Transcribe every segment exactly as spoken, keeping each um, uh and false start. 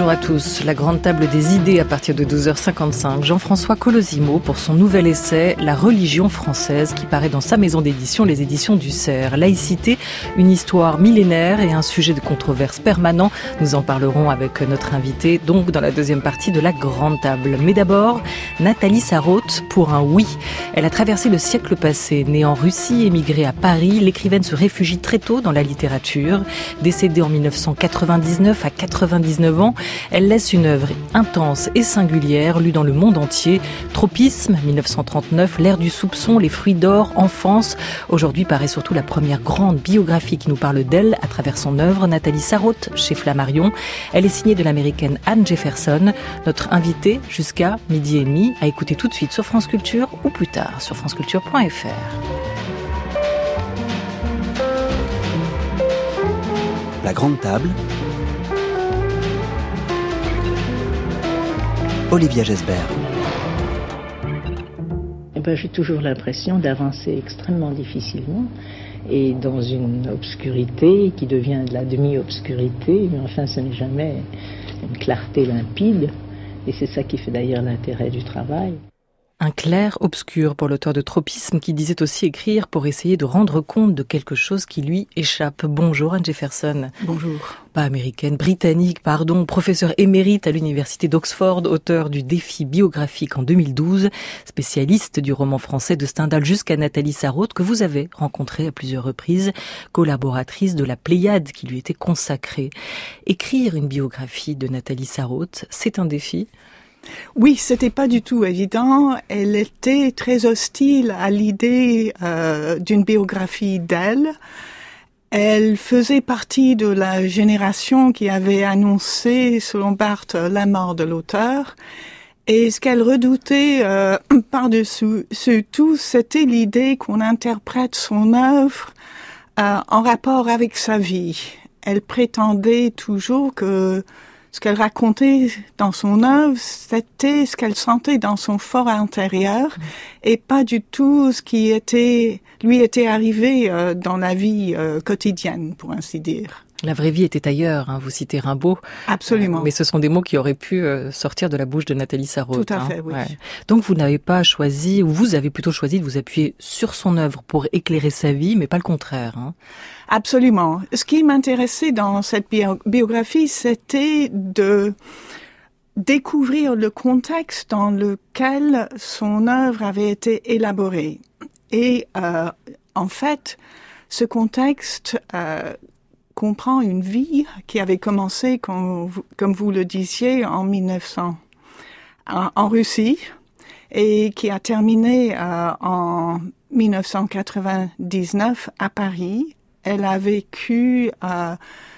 à tous. La grande table des idées à partir de douze heures cinquante-cinq. Jean-François Colosimo pour son nouvel essai « La religion française » qui paraît dans sa maison d'édition, les éditions du Cerf. Laïcité, une histoire millénaire et un sujet de controverse permanent. Nous en parlerons avec notre invité, donc dans la deuxième partie de la grande table. Mais d'abord, Nathalie Sarraute pour un oui. Elle a traversé le siècle passé. Née en Russie, émigrée à Paris, l'écrivaine se réfugie très tôt dans la littérature. Décédée en dix-neuf cent quatre-vingt-dix-neuf à quatre-vingt-dix-neuf ans, elle laisse une œuvre intense et singulière, lue dans le monde entier. Tropisme, dix-neuf cent trente-neuf, L'ère du soupçon, Les fruits d'or, Enfance. Aujourd'hui paraît surtout la première grande biographie qui nous parle d'elle à travers son œuvre, Nathalie Sarraute, chez Flammarion. Elle est signée de l'américaine Anne Jefferson, notre invitée jusqu'à midi et demi, à écouter tout de suite sur France Culture ou plus tard sur franceculture point f r. La grande table. Olivia Gesbert. Eh ben, j'ai toujours l'impression d'avancer extrêmement difficilement et dans une obscurité qui devient de la demi-obscurité, mais enfin ce n'est jamais une clarté limpide et c'est ça qui fait d'ailleurs l'intérêt du travail. Un clair-obscur pour l'auteur de Tropisme qui disait aussi écrire pour essayer de rendre compte de quelque chose qui lui échappe. Bonjour Anne Jefferson. Bonjour. Pas américaine, britannique, pardon, professeur émérite à l'université d'Oxford, auteur du Défi biographique en deux mille douze, spécialiste du roman français de Stendhal jusqu'à Nathalie Sarraute que vous avez rencontrée à plusieurs reprises, collaboratrice de la Pléiade qui lui était consacrée. Écrire une biographie de Nathalie Sarraute, c'est un défi ? Oui, c'était pas du tout évident. Elle était très hostile à l'idée euh, d'une biographie d'elle. Elle faisait partie de la génération qui avait annoncé, selon Barthes, la mort de l'auteur. Et ce qu'elle redoutait euh, par-dessus tout, c'était l'idée qu'on interprète son œuvre euh, en rapport avec sa vie. Elle prétendait toujours que ce qu'elle racontait dans son œuvre, c'était ce qu'elle sentait dans son fort intérieur mmh. et pas du tout ce qui était, lui était arrivé euh, dans la vie euh, quotidienne, pour ainsi dire. La vraie vie était ailleurs, hein, vous citez Rimbaud. Absolument. Euh, mais ce sont des mots qui auraient pu euh, sortir de la bouche de Nathalie Sarraute. Tout à hein. fait, oui. Ouais. Donc vous n'avez pas choisi, ou vous avez plutôt choisi de vous appuyer sur son œuvre pour éclairer sa vie, mais pas le contraire. Hein. Absolument. Ce qui m'intéressait dans cette bio- biographie, c'était de découvrir le contexte dans lequel son œuvre avait été élaborée. Et euh, en fait, ce contexte euh, comprend une vie qui avait commencé, comme vous, comme vous le disiez, en mille neuf cents, en, en Russie, et qui a terminé euh, en mille neuf cent quatre-vingt-dix-neuf à Paris. Elle a vécu euh,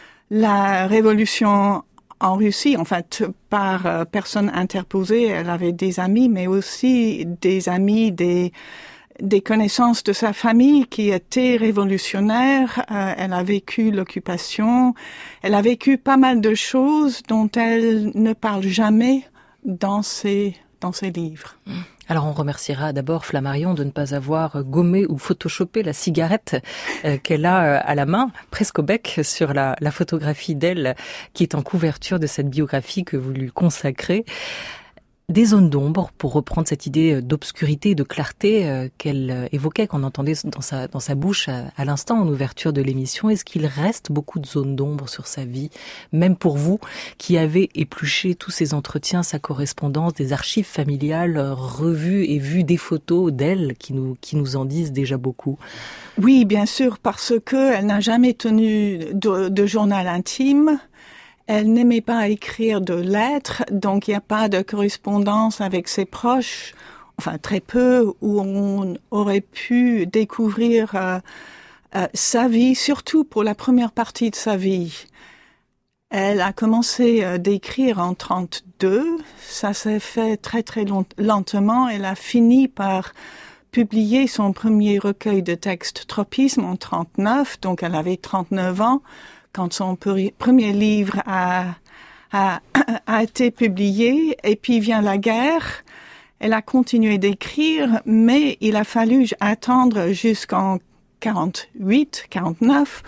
la révolution en Russie, en fait, par euh, personne interposée. Elle avait des amis, mais aussi des amis, des, des connaissances de sa famille qui étaient révolutionnaires. Euh, elle a vécu l'occupation. Elle a vécu pas mal de choses dont elle ne parle jamais dans ses, dans ses livres. Alors on remerciera d'abord Flammarion de ne pas avoir gommé ou photoshopé la cigarette euh, qu'elle a euh, à la main, presque au bec, sur la, la photographie d'elle qui est en couverture de cette biographie que vous lui consacrez. Des zones d'ombre, pour reprendre cette idée d'obscurité et de clarté euh, qu'elle évoquait, qu'on entendait dans sa, dans sa bouche à, à l'instant en ouverture de l'émission. Est-ce qu'il reste beaucoup de zones d'ombre sur sa vie, même pour vous qui avez épluché tous ses entretiens, sa correspondance, des archives familiales, revues et vues des photos d'elle qui nous, qui nous en disent déjà beaucoup? Oui, bien sûr, parce que elle n'a jamais tenu de, de journal intime. Elle n'aimait pas écrire de lettres, donc il n'y a pas de correspondance avec ses proches, enfin très peu, où on aurait pu découvrir euh, euh, sa vie, surtout pour la première partie de sa vie. Elle a commencé euh, d'écrire en trente-deux, ça s'est fait très très long- lentement. Elle a fini par publier son premier recueil de textes Tropisme en trente-neuf, donc elle avait trente-neuf ans. Quand son premier livre a, a, a été publié, et puis vient la guerre. Elle a continué d'écrire, mais il a fallu attendre jusqu'en quarante-huit, quarante-neuf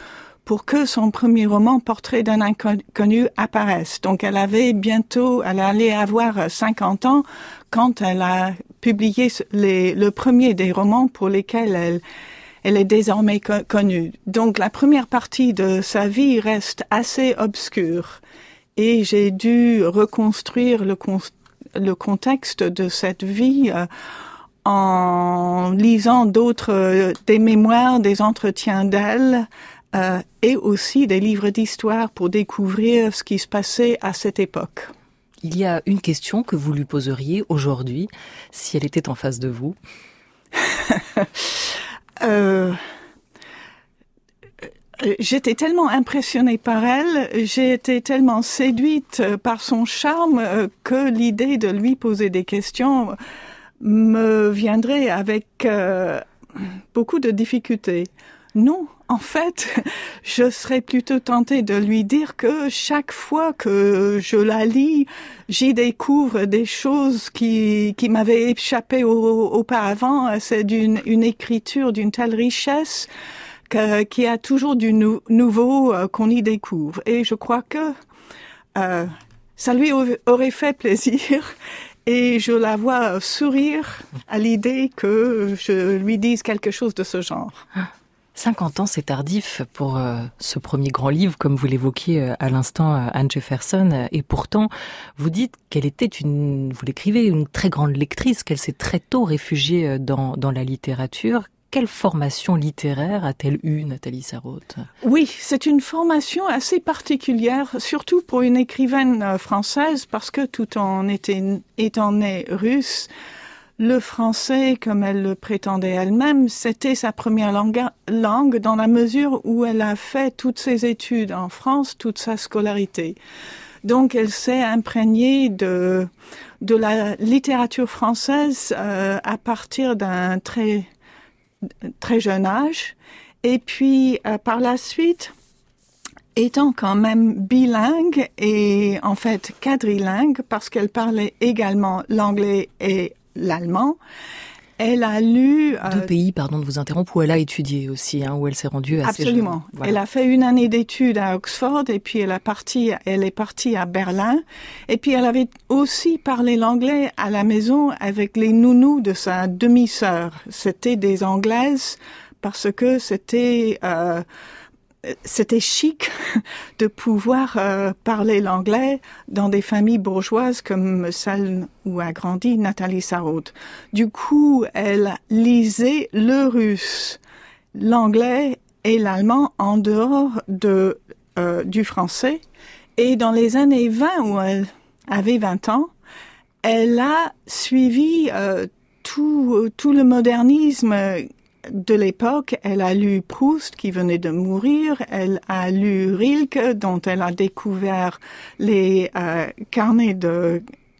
pour que son premier roman, Portrait d'un inconnu, apparaisse. Donc elle avait bientôt, elle allait avoir cinquante ans quand elle a publié les, le premier des romans pour lesquels elle, elle est désormais co- connue. Donc la première partie de sa vie reste assez obscure et j'ai dû reconstruire le, con- le contexte de cette vie euh, en lisant d'autres, euh, des mémoires, des entretiens d'elle, Euh, et aussi des livres d'histoire pour découvrir ce qui se passait à cette époque. Il y a une question que vous lui poseriez aujourd'hui, si elle était en face de vous. euh, j'étais tellement impressionnée par elle, j'ai été tellement séduite par son charme euh, que l'idée de lui poser des questions me viendrait avec euh, beaucoup de difficultés. Non, en fait, je serais plutôt tentée de lui dire que chaque fois que je la lis, j'y découvre des choses qui, qui m'avaient échappé au, auparavant. C'est d'une une écriture d'une telle richesse que, qu'il y a toujours du nou, nouveau euh, qu'on y découvre. Et je crois que euh, ça lui aurait fait plaisir. Et je la vois sourire à l'idée que je lui dise quelque chose de ce genre. cinquante ans, c'est tardif pour euh, ce premier grand livre, comme vous l'évoquiez euh, à l'instant, euh, Anne Jefferson. Et pourtant, vous dites qu'elle était une, vous l'écrivez, une très grande lectrice, qu'elle s'est très tôt réfugiée dans, dans la littérature. Quelle formation littéraire a-t-elle eue, Nathalie Sarraute ? Oui, c'est une formation assez particulière, surtout pour une écrivaine française, parce que tout en était, étant née russe, le français, comme elle le prétendait elle-même, c'était sa première langue, langue dans la mesure où elle a fait toutes ses études en France, toute sa scolarité. Donc elle s'est imprégnée de, de la littérature française euh, à partir d'un très, très jeune âge. Et puis euh, par la suite, étant quand même bilingue et en fait quadrilingue, parce qu'elle parlait également l'anglais et l'allemand. Elle a lu... Euh, Deux pays, pardon de vous interrompre, où elle a étudié aussi, hein, où elle s'est rendue assez jeune. Absolument. Voilà. Elle a fait une année d'études à Oxford et puis elle, a parti, elle est partie à Berlin. Et puis elle avait aussi parlé l'anglais à la maison avec les nounous de sa demi-sœur. C'était des Anglaises parce que c'était... Euh, C'était chic de pouvoir euh, parler l'anglais dans des familles bourgeoises comme celle où a grandi Nathalie Sarraute. Du coup, elle lisait le russe, l'anglais et l'allemand en dehors de, euh, du français. Et dans les années vingt, où elle avait vingt ans, elle a suivi euh, tout, tout le modernisme de l'époque. Elle a lu Proust, qui venait de mourir. Elle a lu Rilke, dont elle a découvert les euh, carnets de,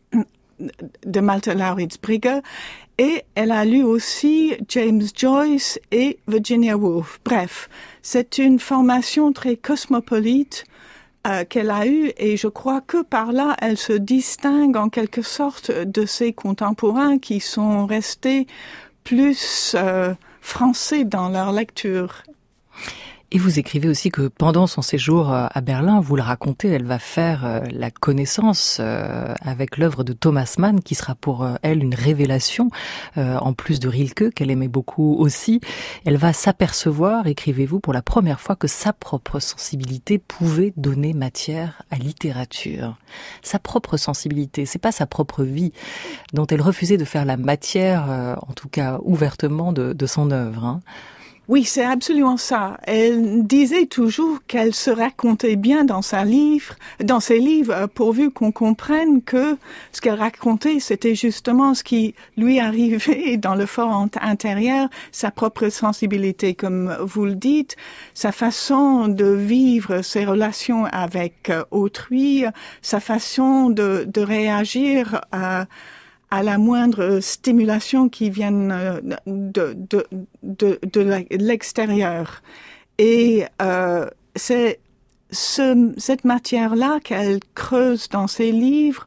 de Malte Lauritz Brigge. Et elle a lu aussi James Joyce et Virginia Woolf. Bref, c'est une formation très cosmopolite euh, qu'elle a eue, et je crois que par là, elle se distingue en quelque sorte de ses contemporains qui sont restés plus euh, français dans leur lecture. Et vous écrivez aussi que pendant son séjour à Berlin, vous le racontez, elle va faire la connaissance avec l'œuvre de Thomas Mann, qui sera pour elle une révélation, en plus de Rilke, qu'elle aimait beaucoup aussi. Elle va s'apercevoir, écrivez-vous, pour la première fois que sa propre sensibilité pouvait donner matière à littérature. Sa propre sensibilité, c'est pas sa propre vie, dont elle refusait de faire la matière, en tout cas ouvertement, de, de son œuvre, hein. Oui, c'est absolument ça. Elle disait toujours qu'elle se racontait bien dans sa livre, dans ses livres, pourvu qu'on comprenne que ce qu'elle racontait, c'était justement ce qui lui arrivait dans le fort intérieur, sa propre sensibilité, comme vous le dites, sa façon de vivre ses relations avec autrui, sa façon de, de réagir à à la moindre stimulation qui vienne de, de, de, de l'extérieur. Et euh, c'est ce, cette matière-là qu'elle creuse dans ses livres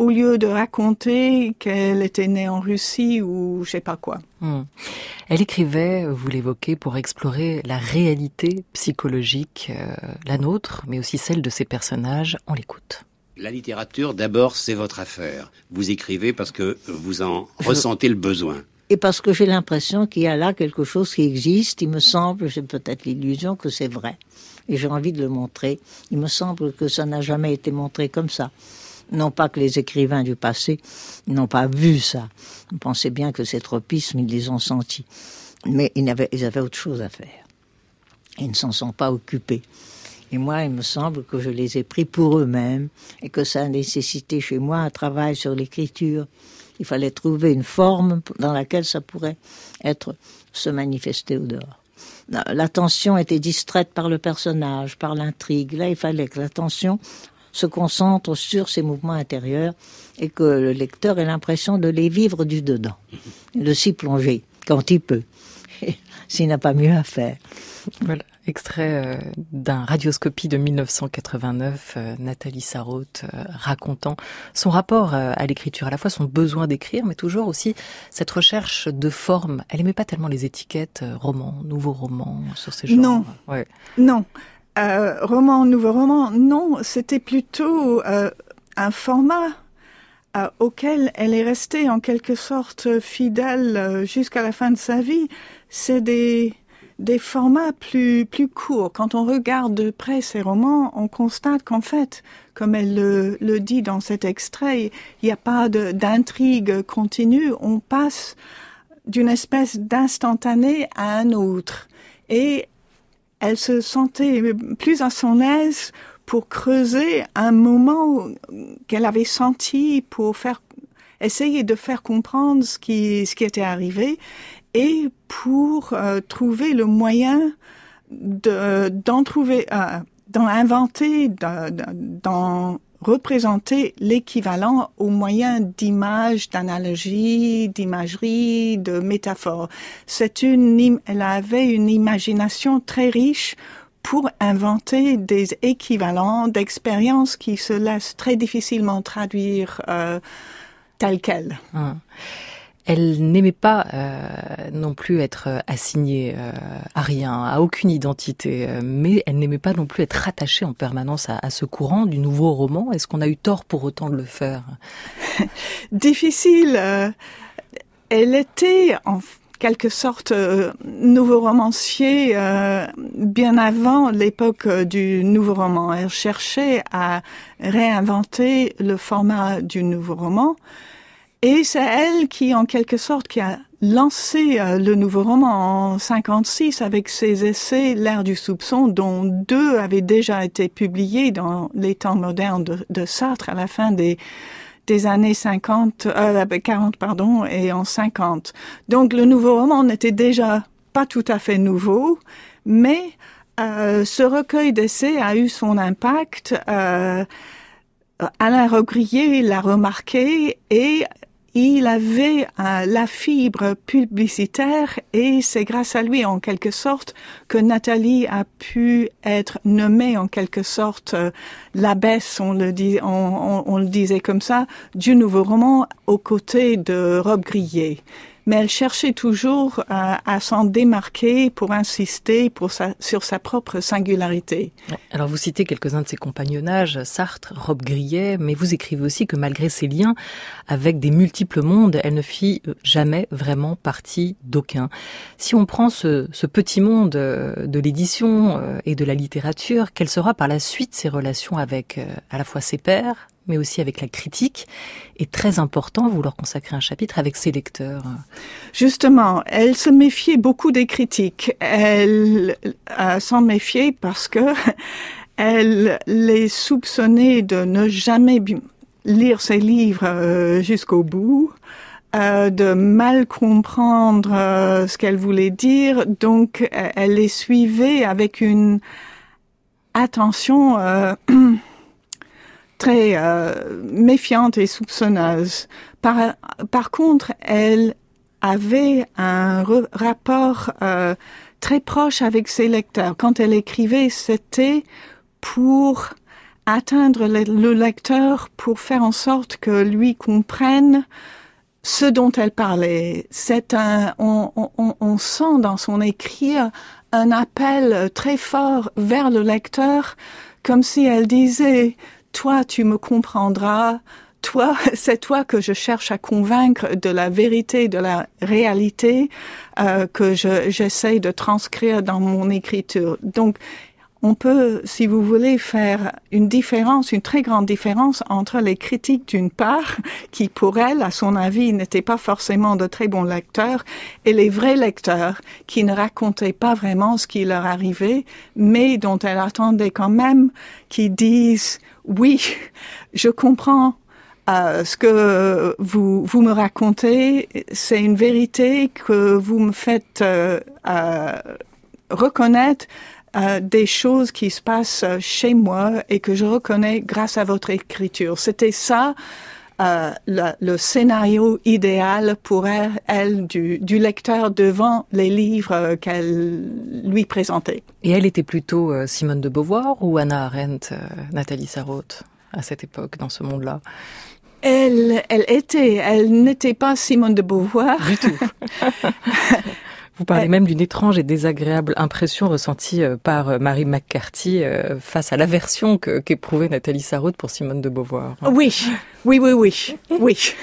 au lieu de raconter qu'elle était née en Russie ou je sais pas quoi. Mmh. Elle écrivait, vous l'évoquez, pour explorer la réalité psychologique, euh, la nôtre, mais aussi celle de ses personnages. On l'écoute. La littérature, d'abord, c'est votre affaire. Vous écrivez parce que vous en ressentez le besoin. Et parce que j'ai l'impression qu'il y a là quelque chose qui existe. Il me semble, j'ai peut-être l'illusion que c'est vrai. Et j'ai envie de le montrer. Il me semble que ça n'a jamais été montré comme ça. Non pas que les écrivains du passé n'ont pas vu ça. On pensait bien que ces tropismes, ils les ont sentis. Mais ils avaient, ils avaient autre chose à faire. Ils ne s'en sont pas occupés. Et moi, il me semble que je les ai pris pour eux-mêmes et que ça a nécessité chez moi un travail sur l'écriture. Il fallait trouver une forme dans laquelle ça pourrait être, se manifester au dehors. L'attention était distraite par le personnage, par l'intrigue. Là, il fallait que l'attention se concentre sur ses mouvements intérieurs et que le lecteur ait l'impression de les vivre du dedans, et de s'y plonger quand il peut, s'il n'a pas mieux à faire. Voilà, extrait euh, d'un Radioscopie de mille neuf cent quatre-vingt-neuf, euh, Nathalie Sarraute euh, racontant son rapport euh, à l'écriture, à la fois son besoin d'écrire, mais toujours aussi cette recherche de forme. Elle aimait pas tellement les étiquettes, euh, roman, nouveau roman, sur ces genres. Non, ouais. non. Euh, roman, nouveau roman, non, c'était plutôt euh, un format euh, auquel elle est restée en quelque sorte fidèle euh, jusqu'à la fin de sa vie. C'est des, des formats plus, plus courts. Quand on regarde de près ces romans, on constate qu'en fait, comme elle le, le dit dans cet extrait, il n'y a pas de, d'intrigue continue, on passe d'une espèce d'instantané à un autre. Et elle se sentait plus à son aise pour creuser un moment qu'elle avait senti, pour faire, essayer de faire comprendre ce qui, ce qui était arrivé et pour euh, trouver le moyen de, d'en trouver, euh, d'en inventer, de, de, d'en représenter l'équivalent au moyen d'images, d'analogies, d'imagerie, de métaphores. C'est une, elle avait une imagination très riche pour inventer des équivalents d'expériences qui se laissent très difficilement traduire euh, telles quelles. Hum. Elle n'aimait pas euh, non plus être assignée euh, à rien, à aucune identité, euh, mais elle n'aimait pas non plus être rattachée en permanence à, à ce courant du nouveau roman. Est-ce qu'on a eu tort pour autant de le faire? Difficile. Euh, elle était en quelque sorte euh, nouveau romancier euh, bien avant l'époque euh, du nouveau roman. Elle cherchait à réinventer le format du nouveau roman. Et c'est elle qui, en quelque sorte, qui a lancé euh, le nouveau roman en cinquante-six avec ses essais L'ère du soupçon, dont deux avaient déjà été publiés dans les temps modernes de, de Sartre à la fin des, des années cinquante, euh, quarante, pardon, et en cinquante. Donc le nouveau roman n'était déjà pas tout à fait nouveau, mais euh, ce recueil d'essais a eu son impact. Euh, Alain Rogrier l'a remarqué et il avait euh, la fibre publicitaire et c'est grâce à lui, en quelque sorte, que Nathalie a pu être nommée, en quelque sorte, euh, l'abbesse, on le dit, on, on, on le disait comme ça, du nouveau roman aux côtés de Rob Grillet. Mais elle cherchait toujours euh, à s'en démarquer pour insister pour sa, sur sa propre singularité. Alors vous citez quelques-uns de ses compagnonnages, Sartre, Rob Grillet, mais vous écrivez aussi que malgré ses liens avec des multiples mondes, elle ne fit jamais vraiment partie d'aucun. Si on prend ce, ce petit monde de l'édition et de la littérature, quelle sera par la suite ses relations avec à la fois ses pairs, mais aussi avec la critique, est très important, vous leur consacrez un chapitre, avec ses lecteurs. Justement, elle se méfiait beaucoup des critiques. Elle euh, s'en méfiait parce que elle les soupçonnait de ne jamais lire ses livres euh, jusqu'au bout, euh, de mal comprendre euh, ce qu'elle voulait dire, donc euh, elle les suivait avec une attention euh, très euh, méfiante et soupçonneuse. Par, par contre, elle avait un re- rapport euh, très proche avec ses lecteurs. Quand elle écrivait, c'était pour atteindre le, le lecteur pour faire en sorte que lui comprenne ce dont elle parlait. C'est un, on, on, on sent dans son écrit un appel très fort vers le lecteur, comme si elle disait « Toi, tu me comprendras ». Toi, c'est toi que je cherche à convaincre de la vérité, de la réalité euh, que je, j'essaie de transcrire dans mon écriture. Donc, on peut, si vous voulez, faire une différence, une très grande différence entre les critiques d'une part, qui pour elle, à son avis, n'étaient pas forcément de très bons lecteurs, et les vrais lecteurs, qui ne racontaient pas vraiment ce qui leur arrivait, mais dont elle attendait quand même qu'ils disent « Oui, je comprends ». Euh, ce que vous vous me racontez, c'est une vérité que vous me faites euh, euh, reconnaître euh, des choses qui se passent chez moi et que je reconnais grâce à votre écriture. C'était ça euh, le, le scénario idéal pour elle, elle du, du lecteur devant les livres qu'elle lui présentait. Et elle était plutôt euh, Simone de Beauvoir ou Hannah Arendt, euh, Nathalie Sarraute, à cette époque, dans ce monde-là? Elle, elle était, elle n'était pas Simone de Beauvoir. Du tout. Vous parlez elle... même d'une étrange et désagréable impression ressentie par Mary McCarthy face à l'aversion que, qu'éprouvait Nathalie Sarraute pour Simone de Beauvoir. Oui, oui, oui, oui, oui.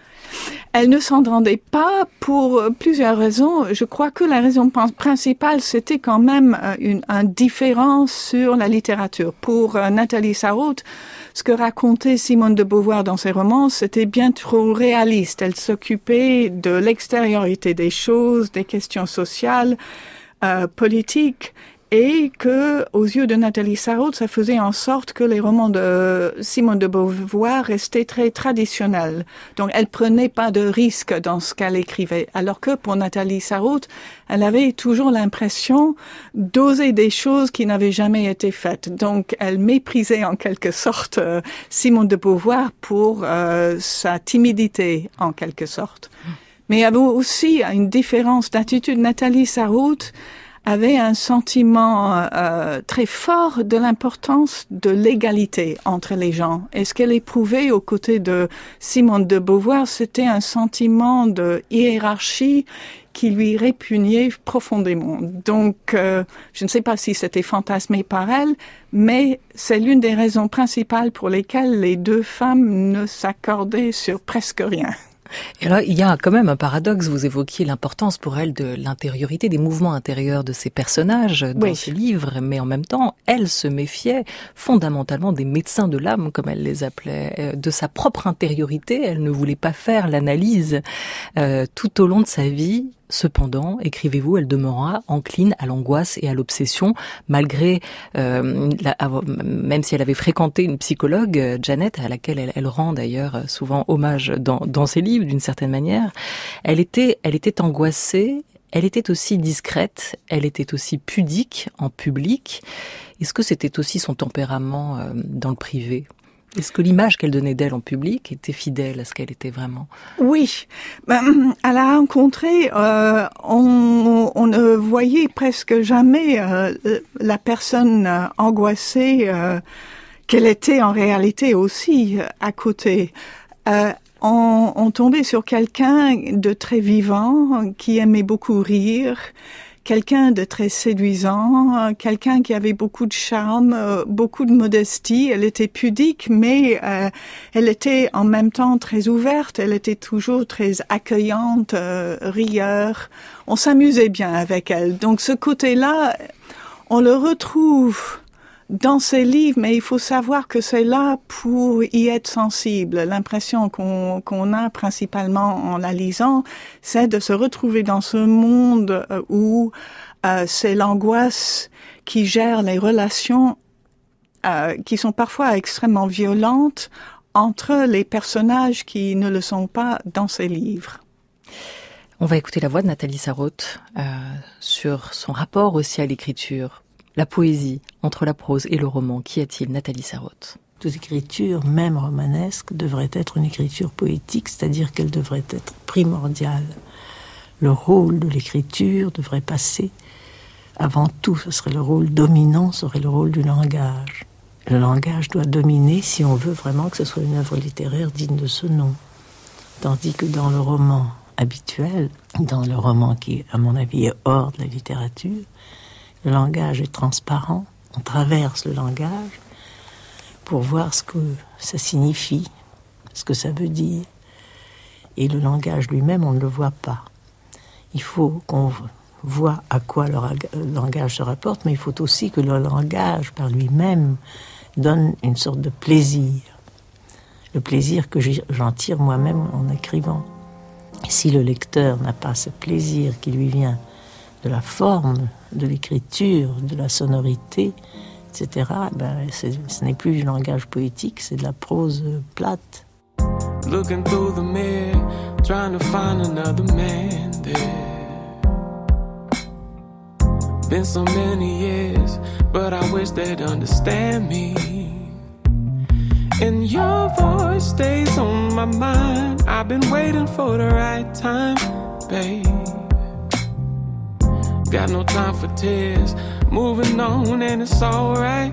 Elle ne s'en rendait pas pour plusieurs raisons. Je crois que la raison principale, c'était quand même une, une différence sur la littérature. Pour Nathalie Sarraute, ce que racontait Simone de Beauvoir dans ses romans, c'était bien trop réaliste. Elle s'occupait de l'extériorité des choses, des questions sociales, euh, politiques, et que, aux yeux de Nathalie Sarraute, ça faisait en sorte que les romans de Simone de Beauvoir restaient très traditionnels. Donc, elle prenait pas de risques dans ce qu'elle écrivait. Alors que pour Nathalie Sarraute, elle avait toujours l'impression d'oser des choses qui n'avaient jamais été faites. Donc, elle méprisait en quelque sorte euh, Simone de Beauvoir pour euh, sa timidité, en quelque sorte. Mais il y avait aussi une différence d'attitude. Nathalie Sarraute avait un sentiment euh, très fort de l'importance de l'égalité entre les gens. Et ce qu'elle éprouvait aux côtés de Simone de Beauvoir, c'était un sentiment de hiérarchie qui lui répugnait profondément. Donc, euh, je ne sais pas si c'était fantasmé par elle, mais c'est l'une des raisons principales pour lesquelles les deux femmes ne s'accordaient sur presque rien. Et là, il y a quand même un paradoxe. Vous évoquiez l'importance pour elle de l'intériorité, des mouvements intérieurs de ses personnages dans oui. ses livres, mais en même temps, elle se méfiait fondamentalement des médecins de l'âme, comme elle les appelait, de sa propre intériorité. Elle ne voulait pas faire l'analyse euh, tout au long de sa vie. Cependant, écrivez-vous, elle demeura encline à l'angoisse et à l'obsession, malgré, euh, la, même si elle avait fréquenté une psychologue, Janet, à laquelle elle, elle rend d'ailleurs souvent hommage dans, dans ses livres, d'une certaine manière. Elle était, elle était angoissée, elle était aussi discrète, elle était aussi pudique en public. Est-ce que c'était aussi son tempérament euh, dans le privé ? Est-ce que l'image qu'elle donnait d'elle en public était fidèle à ce qu'elle était vraiment ? Oui. Ben, à la rencontrée, euh, on, on ne voyait presque jamais euh, la personne euh, angoissée euh, qu'elle était en réalité aussi euh, à côté. Euh, on, on tombait sur quelqu'un de très vivant, qui aimait beaucoup rire, quelqu'un de très séduisant, quelqu'un qui avait beaucoup de charme, beaucoup de modestie. Elle était pudique, mais euh, elle était en même temps très ouverte. Elle était toujours très accueillante, euh, rieur. On s'amusait bien avec elle. Donc ce côté-là, on le retrouve dans ses livres, mais il faut savoir que c'est là pour y être sensible. L'impression qu'on, qu'on a principalement en la lisant, c'est de se retrouver dans ce monde où euh, c'est l'angoisse qui gère les relations euh, qui sont parfois extrêmement violentes entre les personnages qui ne le sont pas dans ses livres. On va écouter la voix de Nathalie Sarraute euh, sur son rapport aussi à l'écriture. La poésie, entre la prose et le roman, qu'y a-t-il, Nathalie Sarraute ? Toute écriture, même romanesque, devrait être une écriture poétique, c'est-à-dire qu'elle devrait être primordiale. Le rôle de l'écriture devrait passer avant tout, ce serait le rôle dominant, ce serait le rôle du langage. Le langage doit dominer si on veut vraiment que ce soit une œuvre littéraire digne de ce nom. Tandis que dans le roman habituel, dans le roman qui, à mon avis, est hors de la littérature, le langage est transparent, on traverse le langage pour voir ce que ça signifie, ce que ça veut dire. Et le langage lui-même, on ne le voit pas. Il faut qu'on voit à quoi le langage se rapporte, mais il faut aussi que le langage, par lui-même, donne une sorte de plaisir. Le plaisir que j'en tire moi-même en écrivant. Et si le lecteur n'a pas ce plaisir qui lui vient de la forme, de l'écriture, de la sonorité, et cetera, ben c'est, ce n'est plus du langage poétique, c'est de la prose plate. Looking through the mirror, trying to find another man there. Been so many years, but I wish they'd understand me. And your voice stays on my mind. I've been waiting for the right time, babe. Got no time for tears. Moving on and it's alright.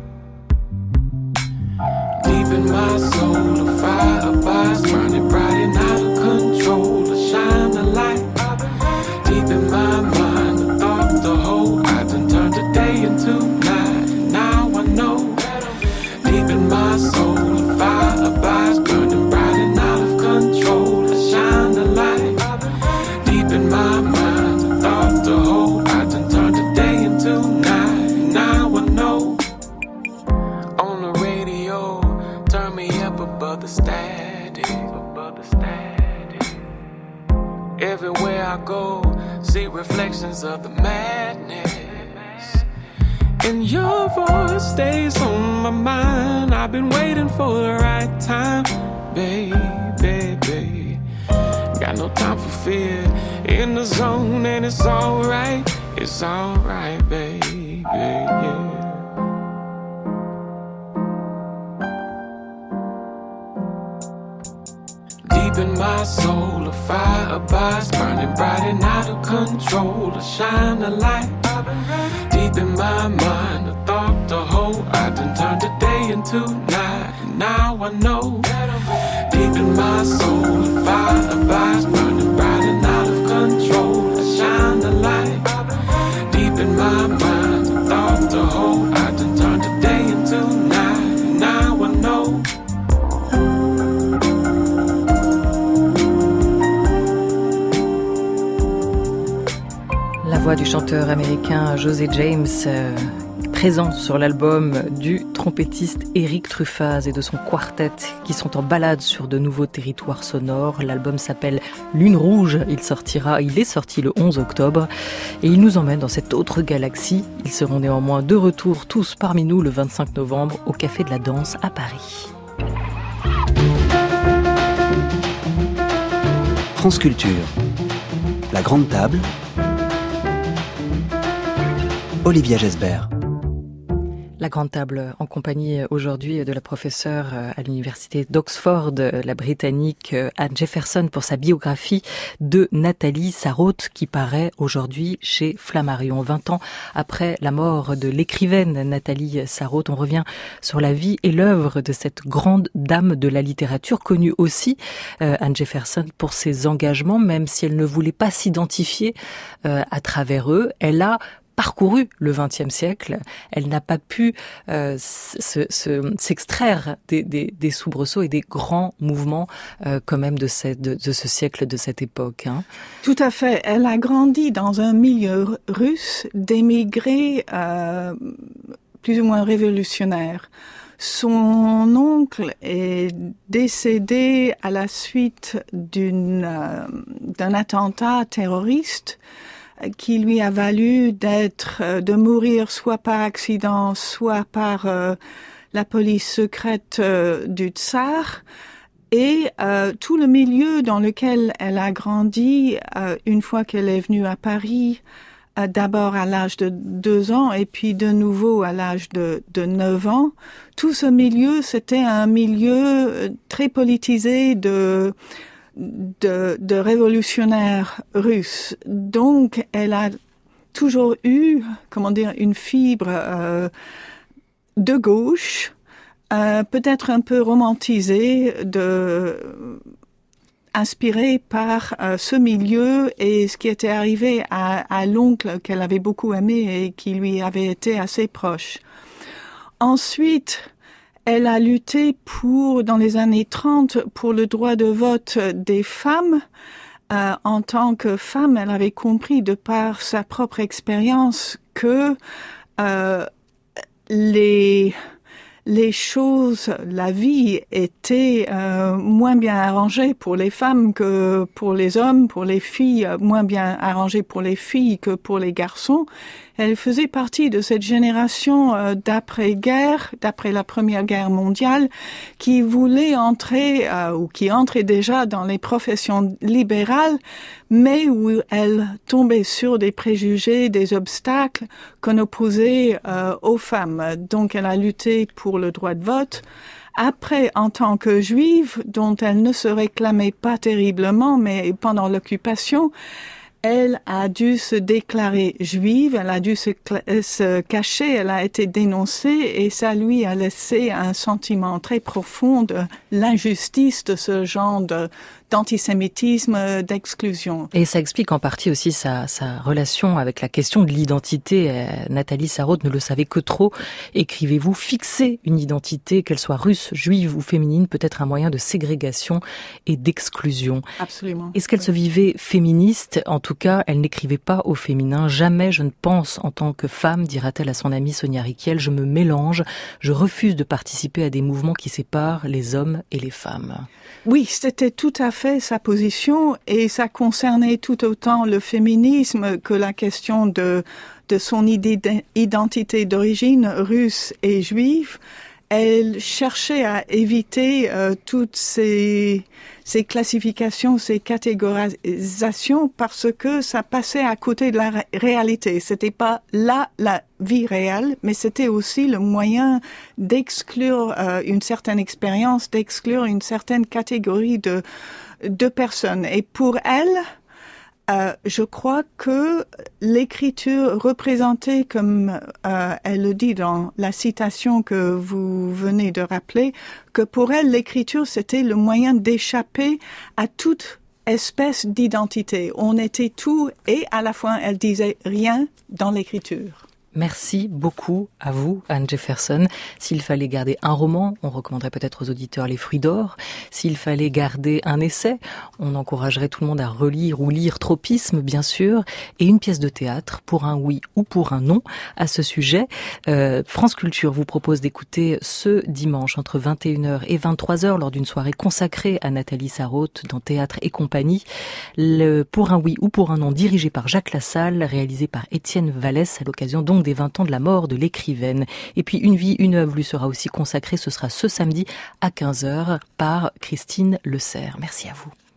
Deep in my soul, a fire abides, burning bright and out of control. To shine the light. Deep in my mind, the thought to hold. I done turned the day into night. Now I know. Deep in my soul, a fire abides, burning bright and out of control. To shine the light. Deep in my mind, the thought to hold. I done turned the day into night. Now I know. On the radio, turn me up above the static. Above the static. Everywhere I go, see reflections of the madness. And your voice stays on my mind. I've been waiting for the right time, baby, baby. Got no time for fear. In the zone and it's alright. It's alright, baby, yeah. Deep in my soul, a fire abides, burning bright and out of control. To shine a light. Deep in my mind, a thought to hold. I done turned the day into night. Now I know. Deep in my soul, a fire abides, burning bright and out of control. To shine the light. Deep in my mind, a thought to hold. I done turned the day into night. Now I know. La voix du chanteur américain José James, euh, présent sur l'album du trompettiste Eric Truffaz et de son quartet qui sont en balade sur de nouveaux territoires sonores. L'album s'appelle Lune Rouge, il sortira, il est sorti le onze octobre et il nous emmène dans cette autre galaxie. Ils seront néanmoins de retour tous parmi nous le vingt-cinq novembre au Café de la Danse à Paris. France Culture, la grande table, Olivia Gesbert. La grande table en compagnie aujourd'hui de la professeure à l'université d'Oxford, la britannique Anne Jefferson, pour sa biographie de Nathalie Sarraute qui paraît aujourd'hui chez Flammarion. vingt ans après la mort de l'écrivaine Nathalie Sarraute, on revient sur la vie et l'œuvre de cette grande dame de la littérature, connue aussi, euh, Anne Jefferson, pour ses engagements, même si elle ne voulait pas s'identifier euh, à travers eux. Elle a parcouru le vingtième siècle, elle n'a pas pu euh, se, se, s'extraire des, des, des soubresauts et des grands mouvements euh, quand même de, cette, de, de ce siècle, de cette époque. Hein. Tout à fait. Elle a grandi dans un milieu russe d'émigrés euh, plus ou moins révolutionnaires. Son oncle est décédé à la suite d'une, euh, d'un attentat terroriste qui lui a valu d'être, de mourir soit par accident, soit par euh, la police secrète euh, du tsar. Et euh, tout le milieu dans lequel elle a grandi, euh, une fois qu'elle est venue à Paris, euh, d'abord à l'âge de deux ans et puis de nouveau à l'âge de, de neuf ans, tout ce milieu, c'était un milieu très politisé de... De, de révolutionnaires russes. Donc, elle a toujours eu, comment dire, une fibre euh, de gauche, euh, peut-être un peu romantisée, de inspirée par euh, ce milieu et ce qui était arrivé à, à l'oncle qu'elle avait beaucoup aimé et qui lui avait été assez proche. Ensuite, elle a lutté pour, dans les années trente, pour le droit de vote des femmes. Euh, en tant que femme, elle avait compris de par sa propre expérience que euh, les les choses, la vie était euh, moins bien arrangée pour les femmes que pour les hommes, pour les filles, moins bien arrangée pour les filles que pour les garçons. Elle faisait partie de cette génération euh, d'après-guerre, d'après la Première Guerre mondiale, qui voulait entrer, euh, ou qui entrait déjà dans les professions libérales, mais où elle tombait sur des préjugés, des obstacles qu'on opposait euh, aux femmes. Donc elle a lutté pour le droit de vote. Après, en tant que juive, dont elle ne se réclamait pas terriblement, mais pendant l'occupation, elle a dû se déclarer juive, elle a dû se, se cacher, elle a été dénoncée et ça lui a laissé un sentiment très profond de l'injustice de ce genre de, d'antisémitisme, d'exclusion. Et ça explique en partie aussi sa, sa relation avec la question de l'identité. Euh, Nathalie Sarraute ne le savait que trop. Écrivez-vous, fixer une identité, qu'elle soit russe, juive ou féminine, peut être un moyen de ségrégation et d'exclusion. Absolument. Est-ce qu'elle se vivait féministe? En tout cas, elle n'écrivait pas au féminin. Jamais je ne pense en tant que femme, dira-t-elle à son amie Sonia Rykiel, je me mélange, je refuse de participer à des mouvements qui séparent les hommes et les femmes. Oui, c'était tout à fait sa position et ça concernait tout autant le féminisme que la question de, de son idée d'identité d'origine russe et juive. Elle cherchait à éviter euh, toutes ces, ces classifications, ces catégorisations parce que ça passait à côté de la ré- réalité. C'était pas là la vie réelle, mais c'était aussi le moyen d'exclure euh, une certaine expérience, d'exclure une certaine catégorie de, de personnes. Et pour elle, Euh, je crois que l'écriture représentée, comme euh, elle le dit dans la citation que vous venez de rappeler, que pour elle, l'écriture, c'était le moyen d'échapper à toute espèce d'identité. On était tout et à la fois, elle disait rien dans l'écriture. Merci beaucoup à vous, Anne Jefferson. S'il fallait garder un roman, on recommanderait peut-être aux auditeurs Les Fruits d'or. S'il fallait garder un essai, on encouragerait tout le monde à relire ou lire Tropisme, bien sûr, et une pièce de théâtre, pour un oui ou pour un non, à ce sujet. Euh, France Culture vous propose d'écouter ce dimanche entre vingt et une heures et vingt-trois heures lors d'une soirée consacrée à Nathalie Sarraute dans Théâtre et compagnie. Le Pour un oui ou pour un non, dirigé par Jacques Lassalle, réalisé par Étienne Vallès à l'occasion donc des vingt ans de la mort de l'écrivaine. Et puis Une vie, une œuvre lui sera aussi consacrée, ce sera ce samedi à quinze heures par Christine Le Serre. Merci à vous.